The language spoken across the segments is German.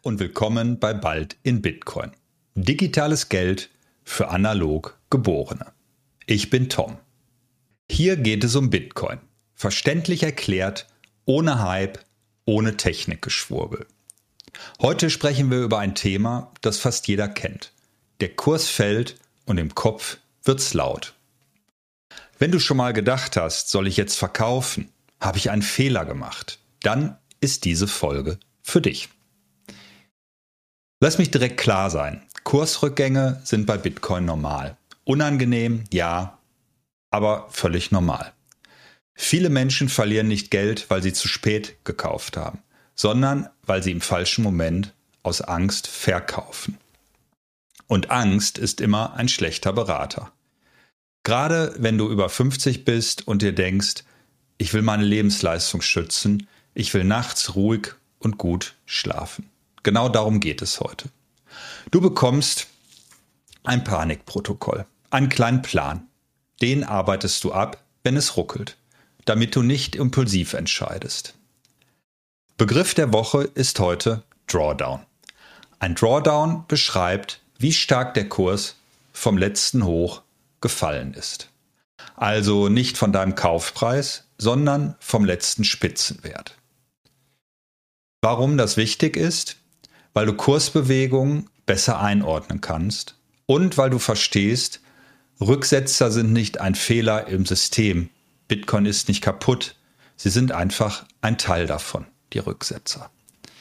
und willkommen bei Bald in Bitcoin. Digitales Geld für analog Geborene. Ich bin Tom. Hier geht es um Bitcoin. Verständlich erklärt, ohne Hype, ohne Technikgeschwurbel. Heute sprechen wir über ein Thema, das fast jeder kennt. Der Kurs fällt und im Kopf wird's laut. Wenn du schon mal gedacht hast, soll ich jetzt verkaufen? Habe ich einen Fehler gemacht? Dann ist diese Folge für dich. Lass mich direkt klar sein. Kursrückgänge sind bei Bitcoin normal. Unangenehm, ja, aber völlig normal. Viele Menschen verlieren nicht Geld, weil sie zu spät gekauft haben, sondern weil sie im falschen Moment aus Angst verkaufen. Und Angst ist immer ein schlechter Berater. Gerade wenn du über 50 bist und dir denkst, ich will meine Lebensleistung schützen, ich will nachts ruhig und gut schlafen. Genau darum geht es heute. Du bekommst ein Panikprotokoll, einen kleinen Plan. Den arbeitest du ab, wenn es ruckelt, damit du nicht impulsiv entscheidest. Begriff der Woche ist heute Drawdown. Ein Drawdown beschreibt, wie stark der Kurs vom letzten Hoch gefallen ist. Also nicht von deinem Kaufpreis, sondern vom letzten Spitzenwert. Warum das wichtig ist? Weil du Kursbewegungen besser einordnen kannst und weil du verstehst, Rücksetzer sind nicht ein Fehler im System. Bitcoin ist nicht kaputt. Sie sind einfach ein Teil davon, die Rücksetzer.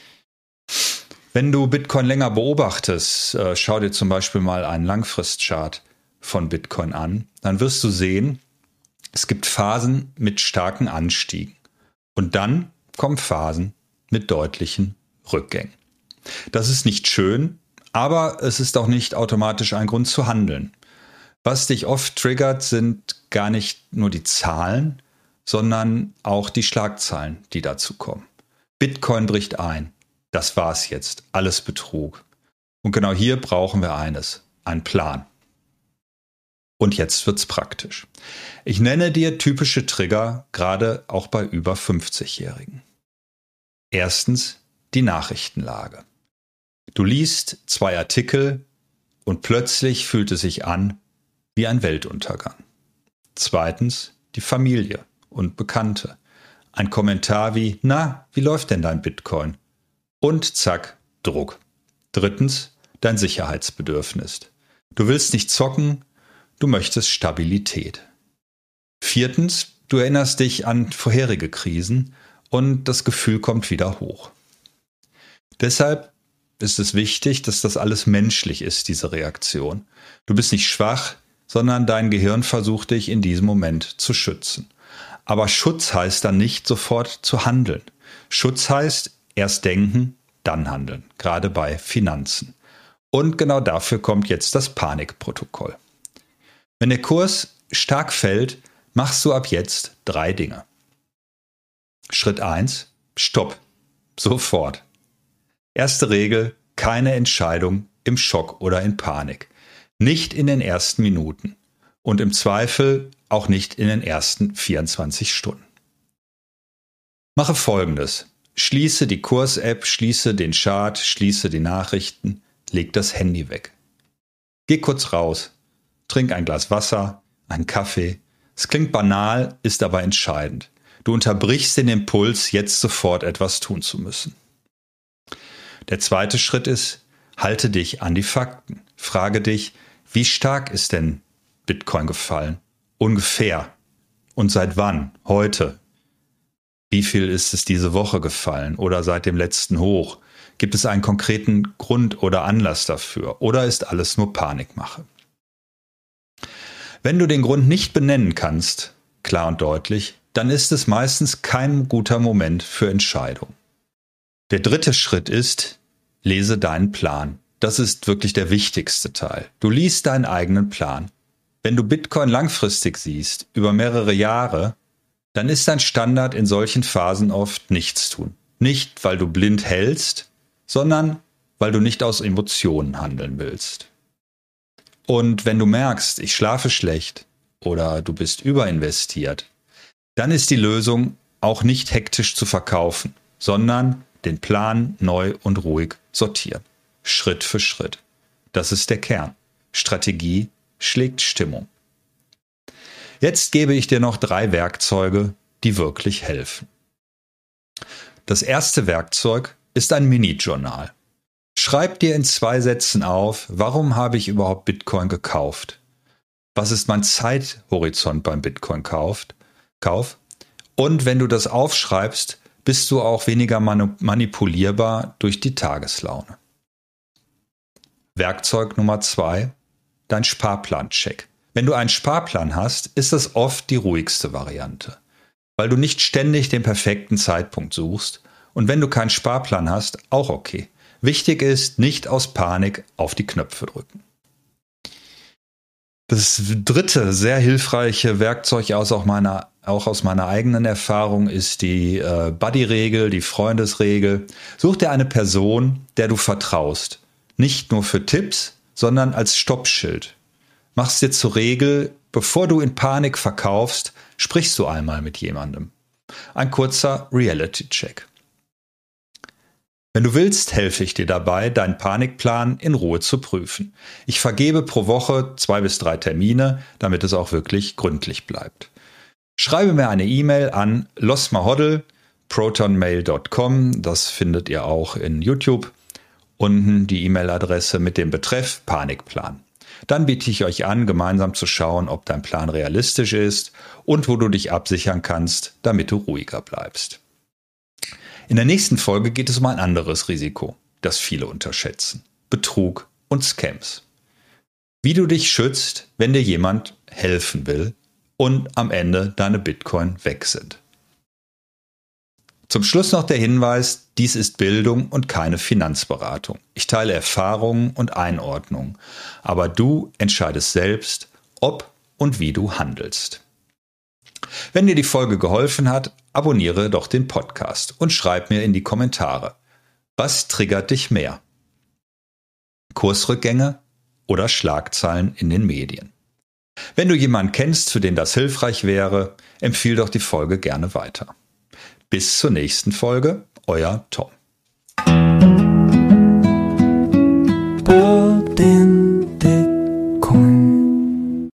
Wenn du Bitcoin länger beobachtest, schau dir zum Beispiel mal einen Langfristchart von Bitcoin an, dann wirst du sehen, es gibt Phasen mit starken Anstiegen und dann kommen Phasen mit deutlichen Rückgängen. Das ist nicht schön, aber es ist auch nicht automatisch ein Grund zu handeln. Was dich oft triggert, sind gar nicht nur die Zahlen, sondern auch die Schlagzeilen, die dazu kommen. Bitcoin bricht ein. Das war's jetzt. Alles Betrug. Und genau hier brauchen wir eines, einen Plan. Und jetzt wird's praktisch. Ich nenne dir typische Trigger, gerade auch bei über 50-Jährigen. Erstens die Nachrichtenlage. Du liest 2 Artikel und plötzlich fühlt es sich an wie ein Weltuntergang. Zweitens die Familie und Bekannte. Ein Kommentar wie, na, wie läuft denn dein Bitcoin? Und zack, Druck. Drittens dein Sicherheitsbedürfnis. Du willst nicht zocken, du möchtest Stabilität. Viertens, du erinnerst dich an vorherige Krisen und das Gefühl kommt wieder hoch. Deshalb ist es wichtig, dass das alles menschlich ist, diese Reaktion. Du bist nicht schwach, sondern dein Gehirn versucht dich in diesem Moment zu schützen. Aber Schutz heißt dann nicht sofort zu handeln. Schutz heißt erst denken, dann handeln, gerade bei Finanzen. Und genau dafür kommt jetzt das Panikprotokoll. Wenn der Kurs stark fällt, machst du ab jetzt 3 Dinge. Schritt 1, Stopp, sofort. Erste Regel, keine Entscheidung im Schock oder in Panik. Nicht in den ersten Minuten und im Zweifel auch nicht in den ersten 24 Stunden. Mache Folgendes. Schließe die Kurs-App, schließe den Chart, schließe die Nachrichten, leg das Handy weg. Geh kurz raus, trink ein Glas Wasser, einen Kaffee. Es klingt banal, ist aber entscheidend. Du unterbrichst den Impuls, jetzt sofort etwas tun zu müssen. Der zweite Schritt ist, halte dich an die Fakten. Frage dich, wie stark ist denn Bitcoin gefallen? Ungefähr. Und seit wann? Heute. Wie viel ist es diese Woche gefallen oder seit dem letzten Hoch? Gibt es einen konkreten Grund oder Anlass dafür? Oder ist alles nur Panikmache? Wenn du den Grund nicht benennen kannst, klar und deutlich, dann ist es meistens kein guter Moment für Entscheidung. Der dritte Schritt ist, lese deinen Plan. Das ist wirklich der wichtigste Teil. Du liest deinen eigenen Plan. Wenn du Bitcoin langfristig siehst, über mehrere Jahre, dann ist dein Standard in solchen Phasen oft nichts tun. Nicht, weil du blind hältst, sondern weil du nicht aus Emotionen handeln willst. Und wenn du merkst, ich schlafe schlecht oder du bist überinvestiert, dann ist die Lösung auch nicht hektisch zu verkaufen, sondern den Plan neu und ruhig sortieren. Schritt für Schritt. Das ist der Kern. Strategie schlägt Stimmung. Jetzt gebe ich dir noch 3 Werkzeuge, die wirklich helfen. Das erste Werkzeug ist ein Mini-Journal. Schreib dir in 2 Sätzen auf, warum habe ich überhaupt Bitcoin gekauft? Was ist mein Zeithorizont beim Bitcoin-Kauf? Und wenn du das aufschreibst, bist du auch weniger manipulierbar durch die Tageslaune. Werkzeug Nummer 2, dein Sparplan-Check. Wenn du einen Sparplan hast, ist das oft die ruhigste Variante, weil du nicht ständig den perfekten Zeitpunkt suchst und wenn du keinen Sparplan hast, auch okay. Wichtig ist, nicht aus Panik auf die Knöpfe drücken. Das dritte sehr hilfreiche Werkzeug auch aus meiner eigenen Erfahrung ist die Buddy-Regel, die Freundesregel. Such dir eine Person, der du vertraust. Nicht nur für Tipps, sondern als Stoppschild. Mach's dir zur Regel, bevor du in Panik verkaufst, sprichst du einmal mit jemandem. Ein kurzer Reality-Check. Wenn du willst, helfe ich dir dabei, deinen Panikplan in Ruhe zu prüfen. Ich vergebe pro Woche 2 bis 3 Termine, damit es auch wirklich gründlich bleibt. Schreibe mir eine E-Mail an losmahoddle@protonmail.com. Das findet ihr auch in YouTube. Unten die E-Mail-Adresse mit dem Betreff Panikplan. Dann biete ich euch an, gemeinsam zu schauen, ob dein Plan realistisch ist und wo du dich absichern kannst, damit du ruhiger bleibst. In der nächsten Folge geht es um ein anderes Risiko, das viele unterschätzen: Betrug und Scams. Wie du dich schützt, wenn dir jemand helfen will und am Ende deine Bitcoin weg sind. Zum Schluss noch der Hinweis, dies ist Bildung und keine Finanzberatung. Ich teile Erfahrungen und Einordnungen, aber du entscheidest selbst, ob und wie du handelst. Wenn dir die Folge geholfen hat, abonniere doch den Podcast und schreib mir in die Kommentare. Was triggert dich mehr? Kursrückgänge oder Schlagzeilen in den Medien? Wenn du jemanden kennst, für den das hilfreich wäre, empfiehl doch die Folge gerne weiter. Bis zur nächsten Folge, euer Tom.